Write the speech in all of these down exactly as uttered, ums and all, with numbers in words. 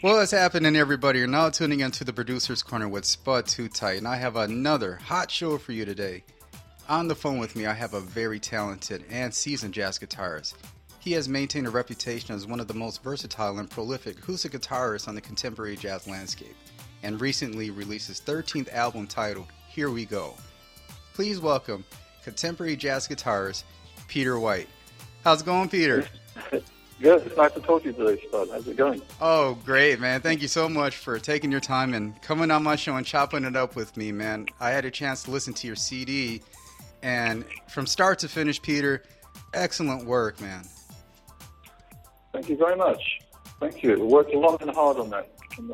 Well, what's happening, everybody? You're now tuning into the Producer's Corner with Spud Too Tight, and I have another hot show for you today. On the phone with me, I have a very talented and seasoned jazz guitarist. He has maintained a reputation as one of the most versatile and prolific acoustic guitarists on the contemporary jazz landscape, and recently released his thirteenth album titled Here We Go. Please welcome contemporary jazz guitarist Peter White. How's it going, Peter? Good. It's nice to talk to you today, Spud. How's it going? Oh, great, man. Thank you so much for taking your time and coming on my show and chopping it up with me, man. I had a chance to listen to your C D, and from start to finish, Peter, excellent work, man. Thank you very much. Thank you. I worked long and hard on that. And, uh,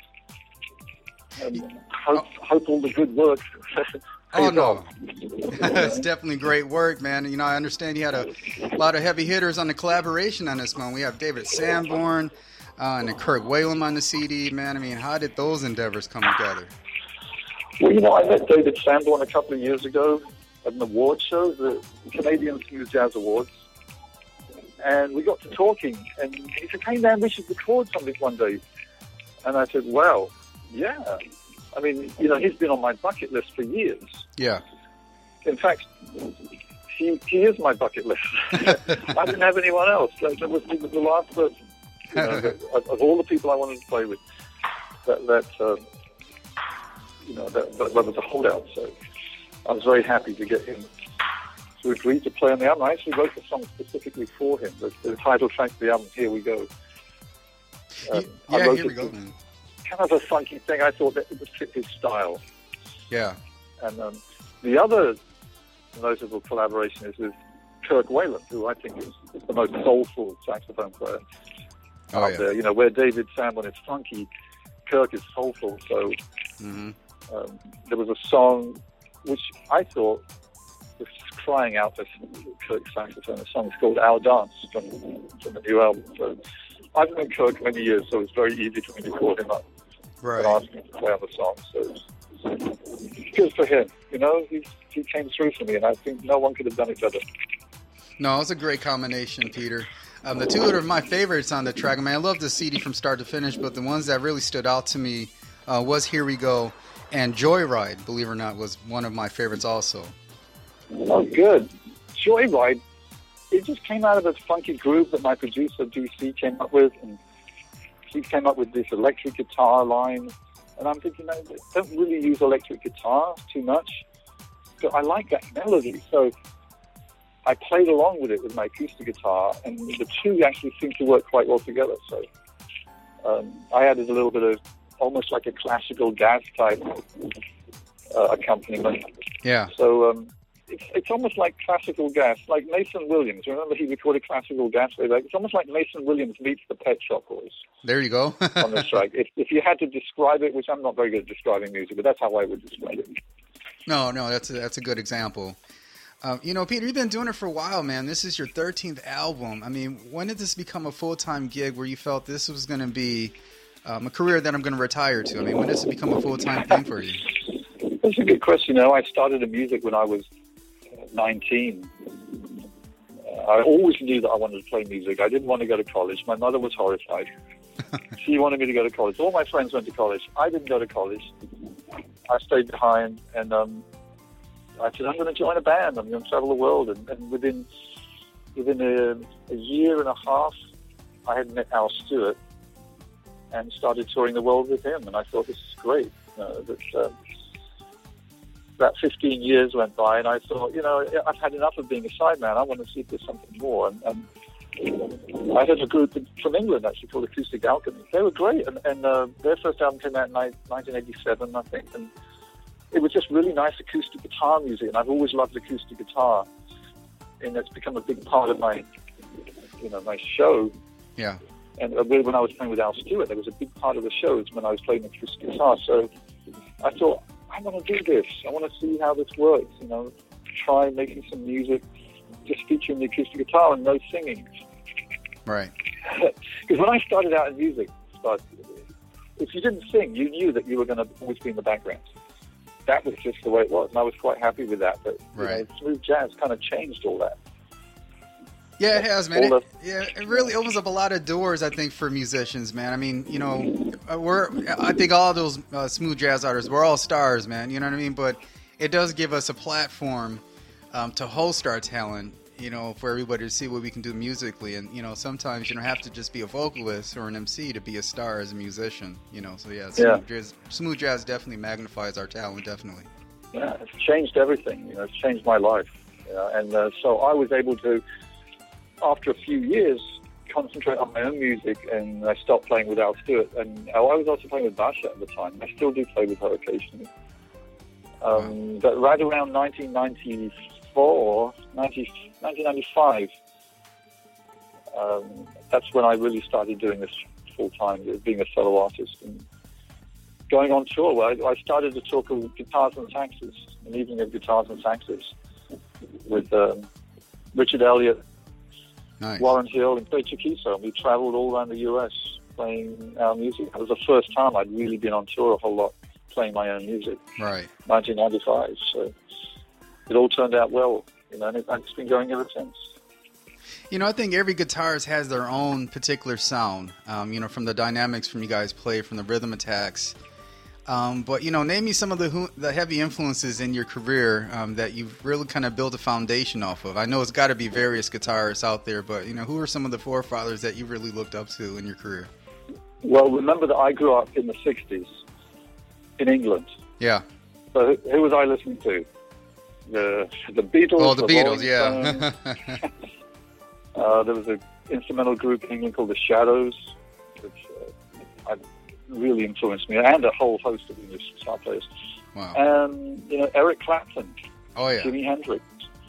and hope, oh. hope all the good work. Oh, no. It's definitely great work, man. You know, I understand you had a lot of heavy hitters on the collaboration on this one. We have David Sanborn uh, and Kirk Whalum on the C D, man. I mean, how did those endeavors come together? Well, you know, I met David Sanborn a couple of years ago at an award show, the Canadian Smooth Jazz Awards. And we got to talking, and he said, "Hey, man, we should record something one day." And I said, "Well, yeah." I mean, you know, he's been on my bucket list for years. Yeah. In fact, he he is my bucket list. I didn't have anyone else. That, that was, he was the last person, you know, that, of, of all the people I wanted to play with. That, that uh, you know, that, that, that was a holdout. So I was very happy to get him to agree to play on the album. I actually wrote the song specifically for him. The, the title track of the album, Here We Go. Um, yeah, Here We Go, man. Kind of a funky thing. I thought that it would fit his style. Yeah. And um, the other notable collaboration is with Kirk Whalum, who I think is, is the most soulful saxophone player oh, out yeah. there. You know, where David Sanborn is funky, Kirk is soulful. So mm-hmm. um, there was a song which I thought was crying out for Kirk's saxophone. The song is called Our Dance from, from the new album. So I've known Kirk many years, so it's very easy for me to call him up right. and ask him to play on the song. So it's good for him. You know, he, he came through for me, and I think no one could have done it better. No, it's a great combination, Peter. Um, the two that are my favorites on the track, I mean, I love the C D from start to finish, but the ones that really stood out to me uh, was Here We Go, and Joyride, believe it or not, was one of my favorites also. Oh, good. Joyride, it just came out of this funky groove that my producer, D C, came up with, and he came up with this electric guitar line, and I'm thinking, no, don't really use electric guitar too much, but I like that melody, so I played along with it with my acoustic guitar, and the two actually seem to work quite well together, so um, I added a little bit of almost like a classical jazz type uh, accompaniment. Yeah. So, um, It's, it's almost like classical gas, like Mason Williams. Remember he recorded classical gas way back? It's almost like Mason Williams meets the Pet Shop Boys. There you go. On this track. If, if you had to describe it, which I'm not very good at describing music, but that's how I would describe it. No, no, that's a, that's a good example. Um, you know, Peter, you've been doing it for a while, man. This is your thirteenth album. I mean, when did this become a full-time gig where you felt this was going to be um, a career that I'm going to retire to? I mean, when did this become a full-time thing for you? That's a good question. You know, I started in music when I was nineteen. Uh, I always knew that I wanted to play music. I didn't want to go to college. My mother was horrified. She wanted me to go to college. All my friends went to college. I didn't go to college. I stayed behind, and um, I said, I'm going to join a band. I'm going to travel the world. And, and within within a, a year and a half, I had met Al Stewart and started touring the world with him. And I thought, this is great. Uh, that, uh, About fifteen years went by, and I thought, you know, I've had enough of being a sideman. I want to see if there's something more. And, and I had a group from England, actually, called Acoustic Alchemy. They were great, and, and uh, their first album came out in nineteen eighty-seven, I think, and it was just really nice acoustic guitar music, and I've always loved acoustic guitar, and it's become a big part of my, you know, my show. Yeah. And when I was playing with Al Stewart, there was a big part of the show is when I was playing acoustic guitar. So I thought, I want to do this. I want to see how this works. You know, try making some music, just featuring the acoustic guitar and no singing. Right. Because when I started out in music, but if you didn't sing, you knew that you were going to always be in the background. That was just the way it was, and I was quite happy with that. But right. you know, smooth jazz kind of changed all that. Yeah, it has, man. All It, yeah, it really opens up a lot of doors, I think, for musicians, man. I mean, you know, uh, we're, I think all those uh, smooth jazz artists, we're all stars, man. You know what I mean? But it does give us a platform um, to host our talent, you know, for everybody to see what we can do musically. And, you know, sometimes you don't have to just be a vocalist or an M C to be a star as a musician, you know. So, yeah, smooth, Yeah. Jazz, smooth jazz definitely magnifies our talent, definitely. Yeah, it's changed everything. You know, it's changed my life. You know, and uh, so I was able to, after a few years, concentrate on my own music, and I stopped playing with Al Stewart. And oh, I was also playing with Basha at the time. I still do play with her occasionally. Um, wow. But right around nineteen ninety-four, nineteen ninety-five, um, that's when I really started doing this full time, being a solo artist and going on tour. Where I, I started to talk of guitars and saxes, an evening of guitars and saxes with um, Richard Elliott, nice. Warren Hill, and Craig Chiquiso. And we traveled all around the U S playing our music. It was the first time I'd really been on tour a whole lot, playing my own music. Right. nineteen ninety-five. So it all turned out well, you know, and it, it's been going ever since. You know, I think every guitarist has their own particular sound, um, you know, from the dynamics from you guys play, from the rhythm attacks. Um, but, you know, name me some of the the heavy influences in your career um, that you've really kind of built a foundation off of. I know it's got to be various guitarists out there, but, you know, who are some of the forefathers that you really looked up to in your career? Well, remember that I grew up in the sixties in England. Yeah. So who, who was I listening to? The the Beatles. Oh, the, the Beatles, yeah. uh, there was an instrumental group in England called the Shadows, which uh, I really influenced me, and a whole host of English guitar players. Wow. And, you know, Eric Clapton, oh, yeah. Jimi Hendrix,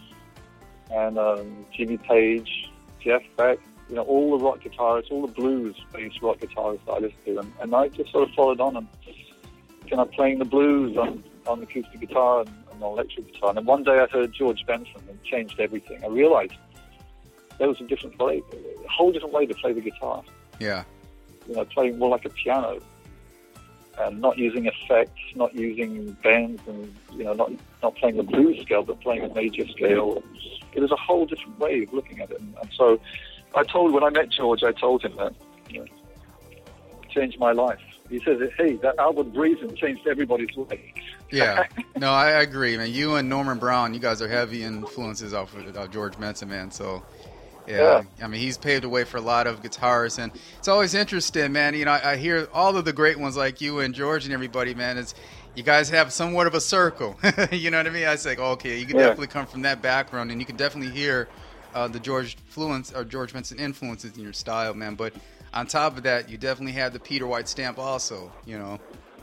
and um, Jimmy Page, Jeff Beck, you know, all the rock guitarists, all the blues-based rock guitarists that I listened to. And, and I just sort of followed on and kind of playing the blues on, on acoustic guitar and, and on electric guitar. And then one day I heard George Benson and changed everything. I realized there was a different way, a whole different way to play the guitar. Yeah. You know, playing more like a piano, and not using effects, not using bends, and you know, not not playing the blues scale, but playing a major scale. It was a whole different way of looking at it. And, and so, I told when I met George, I told him that, you know, it changed my life. He says, "Hey, that album Breathing changed everybody's life." Yeah, no, I agree, man. You and Norman Brown, you guys are heavy influences off of uh, George Benson, man. So. Yeah. yeah, I mean, he's paved the way for a lot of guitarists, and it's always interesting, man. You know, I, I hear all of the great ones like you and George and everybody, man. It's you guys have somewhat of a circle. You know what I mean? I was like, okay, you can yeah. definitely come from that background, and you can definitely hear uh, the George influence or George Benson influences in your style, man. But on top of that, you definitely have the Peter White stamp, also. You know.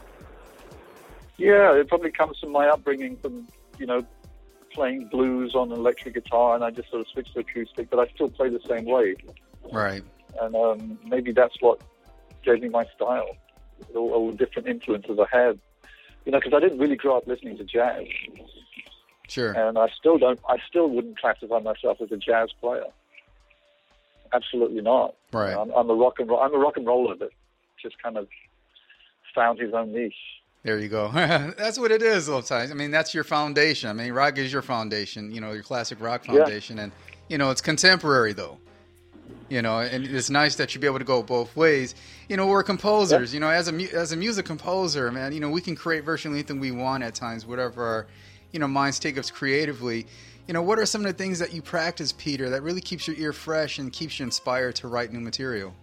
Yeah, it probably comes from my upbringing, from you know. playing blues on an electric guitar, and I just sort of switched to acoustic, but I still play the same way. Right. And um, maybe that's what gave me my style, all, all the different influences I had. You know, because I didn't really grow up listening to jazz. Sure. And I still don't. I still wouldn't classify myself as a jazz player. Absolutely not. Right. You know, I'm, I'm a rock and roll. I'm a rock and roller that just kind of found his own niche. There you go. That's what it is sometimes. I mean, that's your foundation. I mean, rock is your foundation, you know, your classic rock foundation. Yeah. And, you know, it's contemporary, though. You know, and it's nice that you be able to go both ways. You know, we're composers. Yeah. You know, as a, as a music composer, man, you know, we can create virtually anything we want at times, whatever our, you know, minds take us creatively. You know, what are some of the things that you practice, Peter, that really keeps your ear fresh and keeps you inspired to write new material?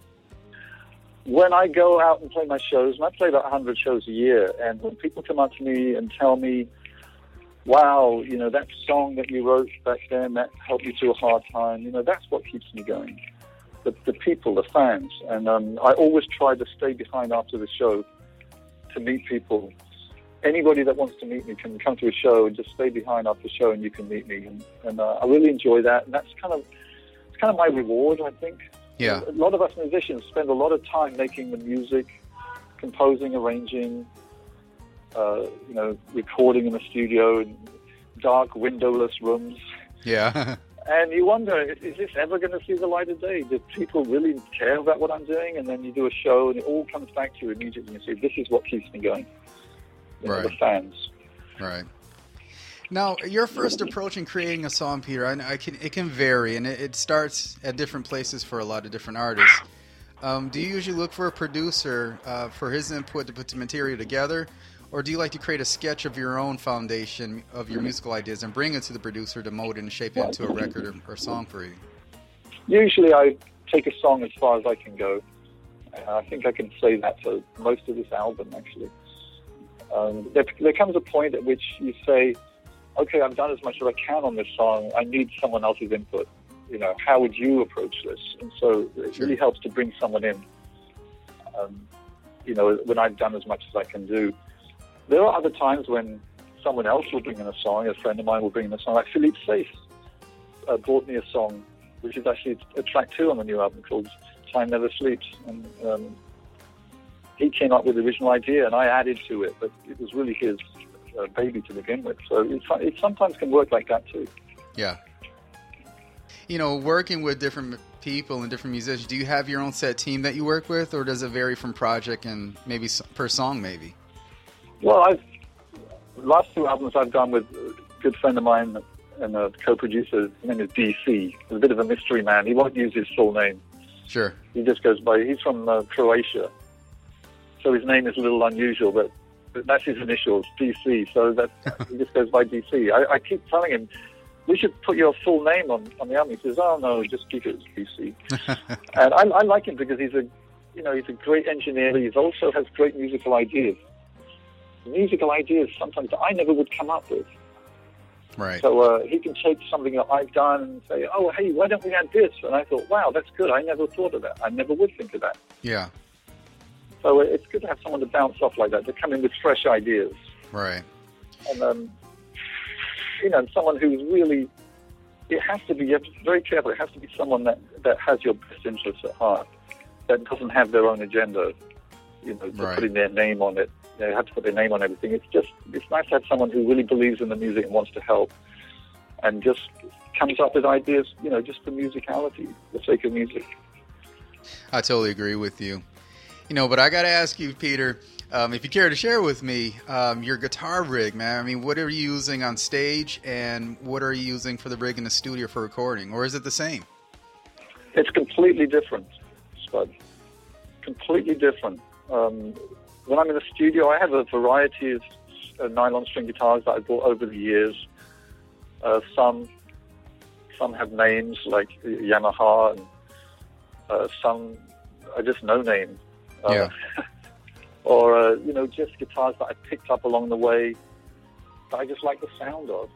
When I go out and play my shows, and I play about one hundred shows a year, and when people come up to me and tell me, wow, you know, that song that you wrote back then, that helped you through a hard time, you know, that's what keeps me going. The, the people, the fans. And um, I always try to stay behind after the show to meet people. Anybody that wants to meet me can come to a show and just stay behind after the show, and you can meet me. And, and uh, I really enjoy that. And that's kind of, it's kind of my reward, I think. Yeah. A lot of us musicians spend a lot of time making the music, composing, arranging, uh, you know, recording in the studio in dark, windowless rooms. Yeah. And you wonder, is this ever going to see the light of day? Do people really care about what I'm doing? And then you do a show, and it all comes back to you immediately. And you say, this is what keeps me going. You know, right. The fans. Right. Now, your first approach in creating a song, Peter, I, I can it can vary, and it, it starts at different places for a lot of different artists. Um, do you usually look for a producer uh, for his input to put the material together, or do you like to create a sketch of your own foundation of your musical ideas and bring it to the producer to mold it and shape it into a record or, or song for you? Usually I take a song as far as I can go. I think I can say that for most of this album, actually. Um, there, there comes a point at which you say, okay, I've done as much as I can on this song. I need someone else's input. You know, how would you approach this? And so it Sure. really helps to bring someone in, um, you know, when I've done as much as I can do. There are other times when someone else will bring in a song. A friend of mine will bring in a song. Like Philippe Sace uh, brought me a song, which is actually a track two on the new album called Time Never Sleeps. And um, he came up with the original idea, and I added to it, but it was really his uh, baby to begin with. So it, it sometimes can work like that too. Yeah. You know, working with different people and different musicians, do you have your own set team that you work with, or does it vary from project and maybe s- per song maybe? Well, I've last two albums I've done with a good friend of mine and a co-producer. His name is D C. He's a bit of a mystery man. He won't use his full name. Sure. He just goes by, he's from uh, Croatia. So his name is a little unusual, but, but that's his initials, D C. So that he just goes by D C. I, I keep telling him, we should put your full name on, on the album. He says, oh no, just keep it as D C. And I, I like him because he's a, you know, he's a great engineer. He also has great musical ideas. Musical ideas sometimes that I never would come up with. Right. So uh, he can take something that I've done and say, oh, hey, why don't we add this? And I thought, wow, that's good. I never thought of that. I never would think of that. Yeah. So uh, it's good to have someone to bounce off like that, to come in with fresh ideas. Right. And, um, you know, someone who's really, it has to be, you have to be very careful, it has to be someone that, that has your best interests at heart, that doesn't have their own agenda, you know, Right. putting their name on it. They have to put their name on everything. It's just, it's nice to have someone who really believes in the music and wants to help and just comes up with ideas, you know, just for musicality, for the sake of music. I totally agree with you. You know, but I got to ask you, Peter, um, if you care to share with me um, your guitar rig, man. I mean, what are you using on stage and what are you using for the rig in the studio for recording? Or is it the same? It's completely different, Spud. Completely different. Um, when I'm in the studio, I have a variety of uh, nylon string guitars that I bought over the years. Uh, some some have names like Yamaha, and uh, some are just no name. Uh, Yeah. or, uh, you know, just guitars that I picked up along the way that I just like the sound of.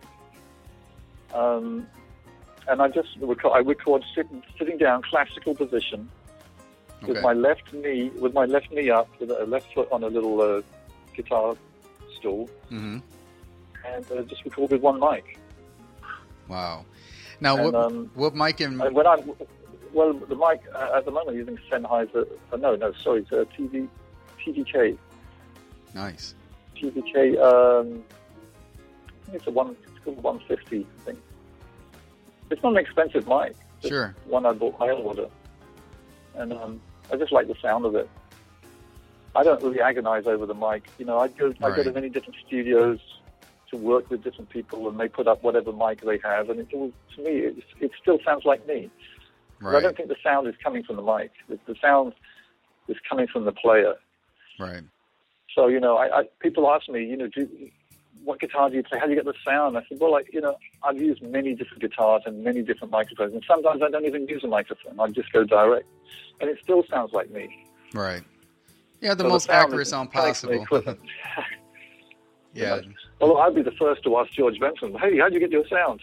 Um, and I just record, I record sitting, sitting down, classical position, with Okay. my left knee, with my left knee up, with a left foot on a little uh, guitar stool, Mm-hmm. and uh, just record with one mic. Wow. Now, And, what, um, what mic and... And when I'm, well, the mic uh, at the moment I'm using Sennheiser. Uh, no, no, sorry, it's a T V, T V K. Nice. T V K. Um, I think it's a one. It's called one fifty. I think it's not an expensive mic. It's Sure. one I bought mail order, and um, I just like the sound of it. I don't really agonize over the mic. You know, I go I go to Right. many different studios to work with different people, and they put up whatever mic they have, and it all, to me, it, it still sounds like me. But I Right. don't think the sound is coming from the mic. The, the sound is coming from the player. Right. So, you know, I, I people ask me, you know, do, what guitar do you play? How do you get the sound? I said, well, like, you know, I've used many different guitars and many different microphones, and sometimes I don't even use a microphone. I just go direct, and it still sounds like me. Right. Yeah, the So most sound accurate is sound coming from the possible. equipment. Yeah. Well, I'd be the first to ask George Benson, hey, how do you get your sound?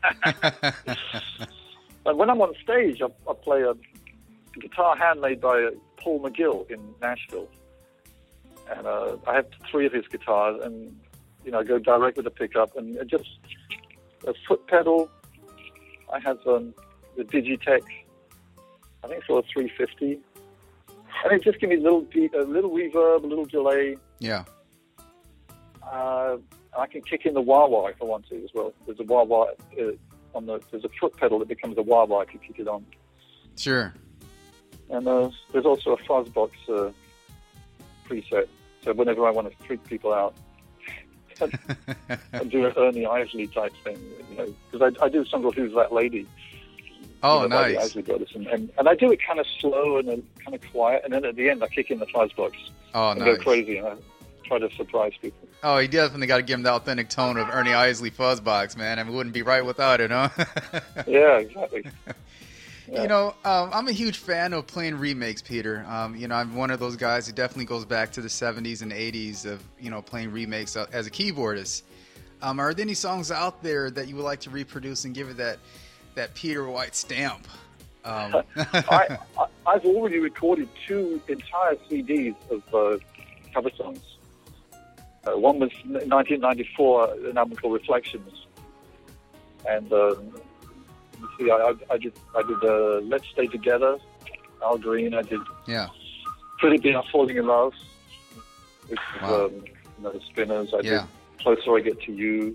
And when I'm on stage, I, I play a guitar handmade by uh, Paul McGill in Nashville. And uh, I have three of his guitars, and, you know, I go direct with the pickup, and it just a foot pedal. I have um, the Digitech, I think it's a three fifty. And it just gives me a little, beat, a little reverb, a little delay. Yeah. Uh, I can kick in the wah-wah if I want to as well. There's a wah-wah uh, on the, there's a foot pedal that becomes a wah-wah if you kick it on. Sure. And uh, there's also a fuzzbox uh, preset. So whenever I want to freak people out, I do an Ernie Isley type thing, you know, because I, I do a song called Who's That Lady? Oh, you know, by the nice. Isley Brothers, and, and, and I do it kind of slow and kind of quiet, and then at the end I kick in the fuzz box Oh, and nice. go crazy, and I try to surprise people. Oh, he definitely got to give him the authentic tone of Ernie Isley Fuzzbox, man. I mean, it wouldn't be right without it, huh? Yeah, exactly. Yeah. You know, um, I'm a huge fan of playing remakes, Peter. Um, you know, I'm one of those guys who definitely goes back to the seventies and eighties of, you know, playing remakes uh, as a keyboardist. Um, are there any songs out there that you would like to reproduce and give it that that Peter White stamp? Um. I, I, I've already recorded two entire C Ds of uh, cover songs. Uh, one was nineteen ninety-four, an album called Reflections, and um, you see, I, I, I did I did uh, Let's Stay Together, Al Green. I did Yeah. Pretty Be Not Falling in Love, which Wow. was um, you know, the Spinners. I Yeah. did Closer I Get to You.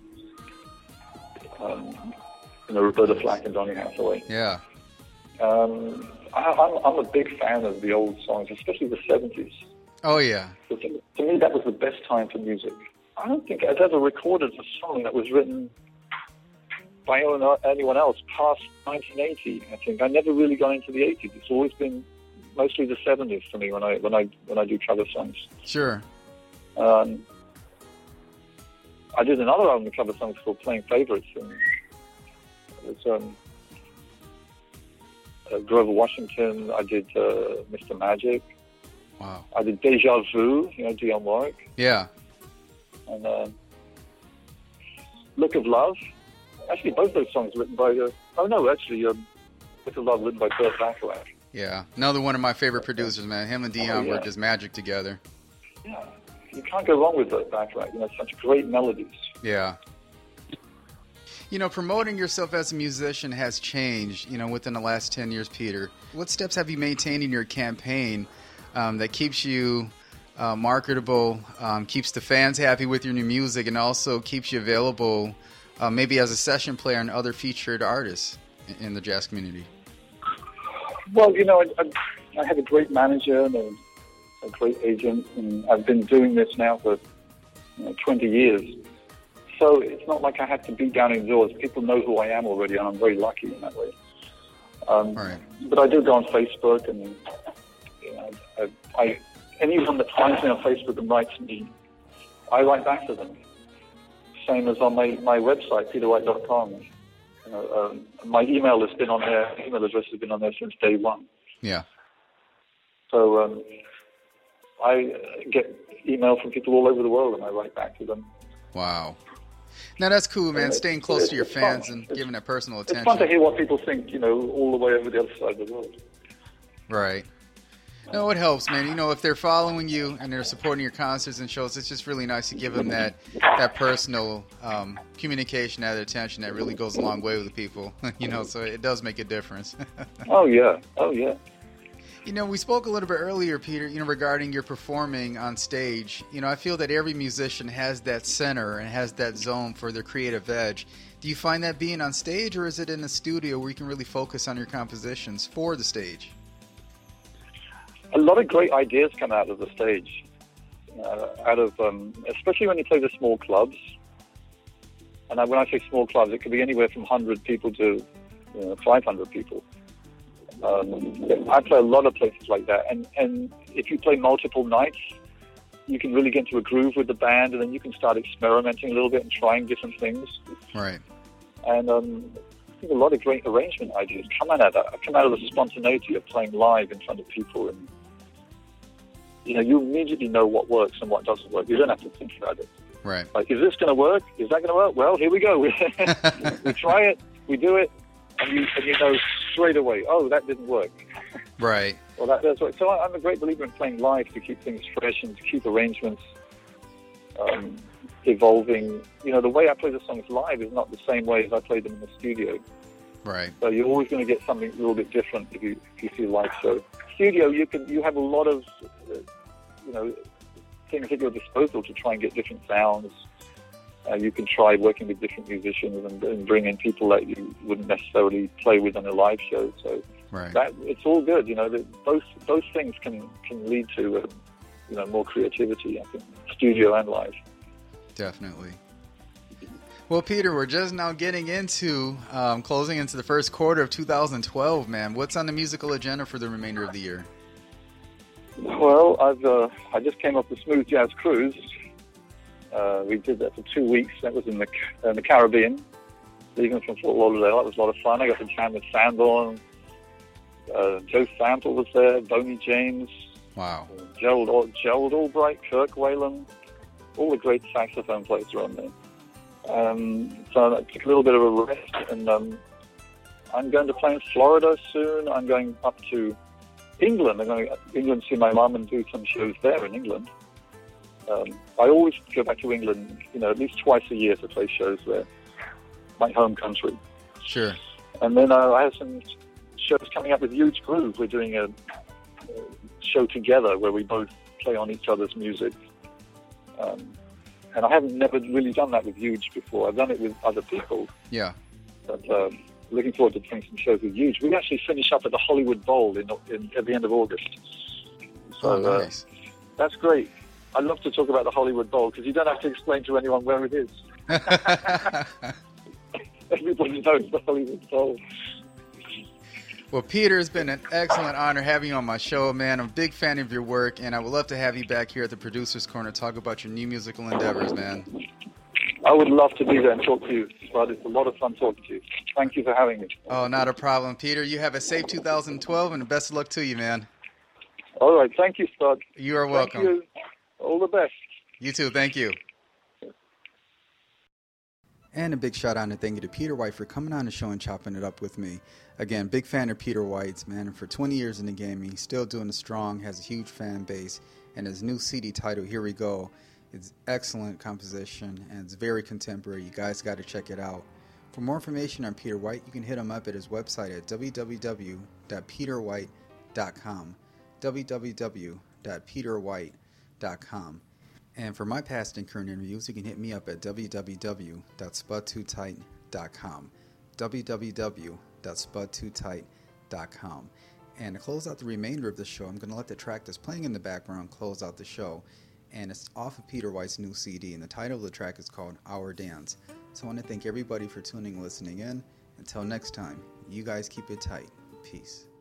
Um, you know, Roberta Flack and Donny Hathaway. Yeah. Um, I, I'm, I'm a big fan of the old songs, especially the seventies. Oh, yeah. So to, to me, that was the best time for music. I don't think I've ever recorded a song that was written by anyone else past nineteen eighty. I think I never really got into the eighties. It's always been mostly the seventies for me when I when I when I do cover songs. Sure. Um, I did another album of cover songs called Playing Favorites, and it was um, uh, Grover Washington. I did uh, Mister Magic. Wow. I did Deja Vu, you know, Dionne Warwick. Yeah. And uh, Look of Love. Actually, both those songs written by, uh, oh no, actually, um, Look of Love written by Burt Bacharach. Yeah. Another one of my favorite producers, man. Him and Dionne Oh, yeah. were just magic together. Yeah, you can't go wrong with Burt Bacharach. You know, such great melodies. Yeah. You know, promoting yourself as a musician has changed, you know, within the last ten years, Peter. What steps have you maintained in your campaign um, that keeps you uh, marketable, um, keeps the fans happy with your new music, and also keeps you available uh, maybe as a session player and other featured artists in, in the jazz community? Well, you know, I, I, I have a great manager and a, a great agent, and I've been doing this now for you know, twenty years. So it's not like I have to be down indoors. People know who I am already, and I'm very lucky in that way. Um, Right. But I do go on Facebook, and you know, I, I, anyone that finds me on Facebook and writes me, I write back to them. Same as on my, my website, peter white dot com. You know, um, my email has been on there. Email address has been on there since day one. Yeah. So um, I get email from people all over the world, and I write back to them. Wow. Now, that's cool, man. Yeah, Staying close it's- to your it's fans fun. and It's- giving that personal It's attention. fun to hear what people think, you know, all the way over the other side of the world. Right. No, it helps, man. You know, if they're following you and they're supporting your concerts and shows, it's just really nice to give them that that personal um, communication, that attention that really goes a long way with people. You know, so it does make a difference. Oh, yeah. Oh, yeah. You know, we spoke a little bit earlier, Peter, you know, regarding your performing on stage. You know, I feel that every musician has that center and has that zone for their creative edge. Do you find that being on stage, or is it in the studio where you can really focus on your compositions for the stage? A lot of great ideas come out of the stage, uh, out of um, especially when you play the small clubs. And I, when I say small clubs, it could be anywhere from one hundred people to you know, five hundred people. Um, I play a lot of places like that, and, and if you play multiple nights, you can really get into a groove with the band, and then you can start experimenting a little bit and trying different things. Right. And um, I think a lot of great arrangement ideas come out of that. Come out of the spontaneity of playing live in front of people, and you know, you immediately know what works and what doesn't work. You don't have to think about it. Right. Like, is this going to work? Is that going to work? Well, here we go. we try it, we do it, and you and you know straight away, oh, that didn't work. Right. Well, that does work. So I- I'm a great believer in playing live to keep things fresh and to keep arrangements um, evolving. You know, the way I play the songs live is not the same way as I play them in the studio. Right. So you're always going to get something a little bit different if you if you feel like so. Studio, you can you have a lot of uh, you know things at your disposal to try and get different sounds. Uh, you can try working with different musicians and, and bring in people that you wouldn't necessarily play with on a live show. So Right. that it's all good. You know, that both those things can can lead to uh, you know more creativity. I think studio and live. Definitely. Well, Peter, we're just now getting into um, closing into the first quarter of two thousand twelve, man. What's on the musical agenda for the remainder of the year? Well, I've uh, I just came off the Smooth Jazz Cruise. Uh, we did that for two weeks. That was in the in the Caribbean, leaving from Fort Lauderdale. That was a lot of fun. I got to jam with Sanborn. Uh, Joe Sample was there. Boney James. Wow. Uh, Gerald Al- Gerald Albright, Kirk Whalen. All the great saxophone players were on there. Um, so I took a little bit of a rest, and um, I'm going to play in Florida soon. I'm going up to England. I'm going to England to see my mum and do some shows there in England. Um, I always go back to England, you know, at least twice a year to play shows there, my home country. Sure. And then uh, I have some shows coming up with Huge Groove. We're doing a, a show together where we both play on each other's music. Um, And I haven't never really done that with Huge before. I've done it with other people. Yeah. But um, looking forward to playing some shows with Huge. We actually finish up at the Hollywood Bowl in, in, at the end of August. So oh, nice. uh, that's great. I love to talk about the Hollywood Bowl because you don't have to explain to anyone where it is. Everybody knows the Hollywood Bowl. Well, Peter, it's been an excellent honor having you on my show, man. I'm a big fan of your work, and I would love to have you back here at the Producer's Corner to talk about your new musical endeavors, man. I would love to be there and talk to you, but it's a lot of fun talking to you. Thank you for having me. Oh, not a problem. Peter, you have a safe two thousand twelve, and best of luck to you, man. All right. Thank you, Spud. You are welcome. Thank you. All the best. You too. Thank you. And a big shout out and thank you to Peter White for coming on the show and chopping it up with me. Again, big fan of Peter White's, man. And for twenty years in the game, he's still doing it strong, has a huge fan base. And his new C D title, Here We Go, is excellent composition and it's very contemporary. You guys got to check it out. For more information on Peter White, you can hit him up at his website at w w w dot peter white dot com. w w w dot peter white dot com. And for my past and current interviews, you can hit me up at w w w dot spud too tight dot com. w w w dot spud too tight dot com. And to close out the remainder of the show, I'm going to let the track that's playing in the background close out the show. And it's off of Peter White's new C D, and the title of the track is called Our Dance. So I want to thank everybody for tuning and listening in. Until next time, you guys keep it tight. Peace.